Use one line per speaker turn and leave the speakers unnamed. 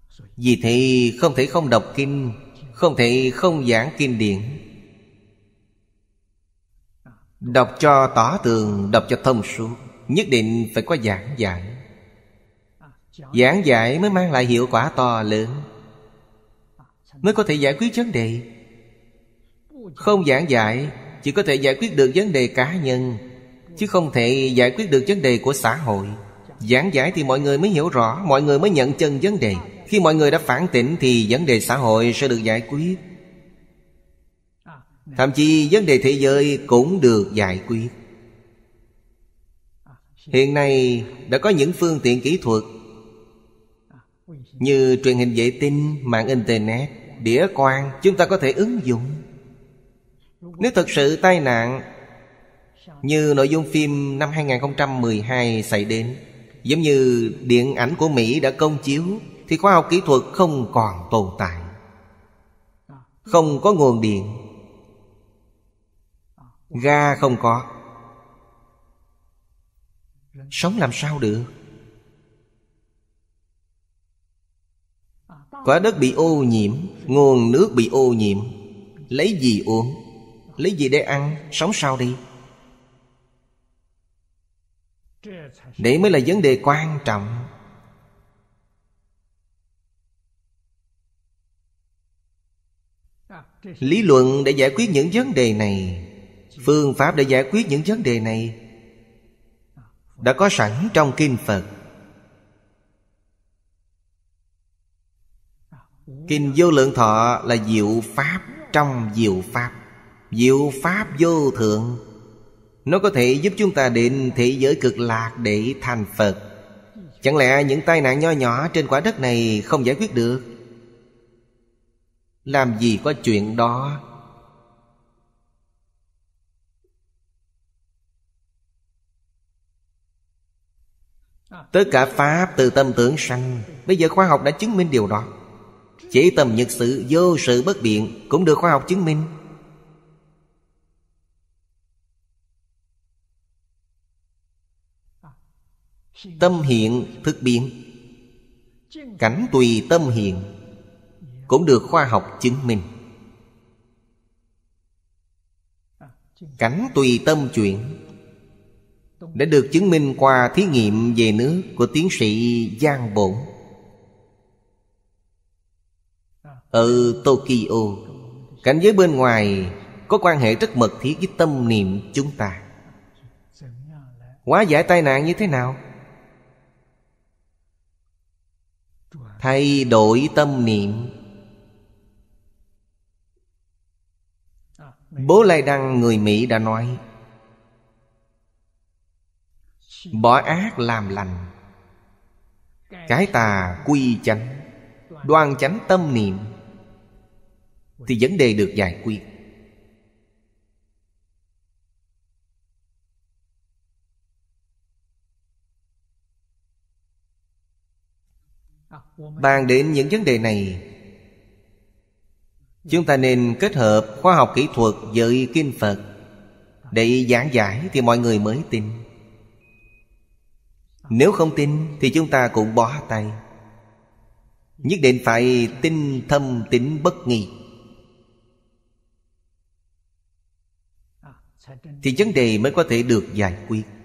Vì thế không thể không đọc kinh, không thể không giảng kinh điển. Đọc cho tỏ tường, đọc cho thông suốt, nhất định phải có giảng giải. Giảng giải mới mang lại hiệu quả to lớn, mới có thể giải quyết vấn đề. Không giảng giải chỉ có thể giải quyết được vấn đề cá nhân, chứ không thể giải quyết được vấn đề của xã hội. Giảng giải thì mọi người mới hiểu rõ, mọi người mới nhận chân vấn đề. Khi mọi người đã phản tỉnh thì vấn đề xã hội sẽ được giải quyết. Thậm chí vấn đề thế giới cũng được giải quyết. Hiện nay đã có những phương tiện kỹ thuật như truyền hình vệ tinh, mạng internet, đĩa quang, chúng ta có thể ứng dụng. Nếu thật sự tai nạn như nội dung phim năm 2012 xảy đến, giống như điện ảnh của Mỹ đã công chiếu, thì khoa học kỹ thuật không còn tồn tại. Không có nguồn điện, ga không có, sống làm sao được? Quả đất bị ô nhiễm, nguồn nước bị ô nhiễm, lấy gì uống, lấy gì để ăn, sống sao đi? Đấy mới là vấn đề quan trọng. Lý luận để giải quyết những vấn đề này, phương pháp để giải quyết những vấn đề này đã có sẵn trong kinh Phật. Kinh Vô Lượng Thọ là diệu pháp trong diệu pháp, diệu pháp vô thượng. Nó có thể giúp chúng ta đến thế giới cực lạc để thành Phật. Chẳng lẽ những tai nạn nho nhỏ trên quả đất này không giải quyết được? Làm gì có chuyện đó. Tất cả pháp từ tâm tưởng sanh. Bây giờ khoa học đã chứng minh điều đó. Chỉ tâm nhật sự, vô sự bất biện cũng được khoa học chứng minh. Tâm hiện thực biến, cảnh tùy tâm hiện cũng được khoa học chứng minh. Cảnh tùy tâm chuyển đã được chứng minh qua thí nghiệm về nước của tiến sĩ Giang Bổn ở Tokyo. Cảnh giới bên ngoài có quan hệ rất mật thiết với tâm niệm chúng ta. Hóa giải tai nạn như thế nào? Thay đổi tâm niệm. Bố Lai Đăng người Mỹ đã nói: bỏ ác làm lành, cái tà quy chánh, đoan chánh tâm niệm, thì vấn đề được giải quyết. Bàn đến những vấn đề này, chúng ta nên kết hợp khoa học kỹ thuật với kinh Phật để giảng giải thì mọi người mới tin. Nếu không tin thì chúng ta cũng bó tay. Nhất định phải tin thâm tín bất nghi, thì vấn đề mới có thể được giải quyết.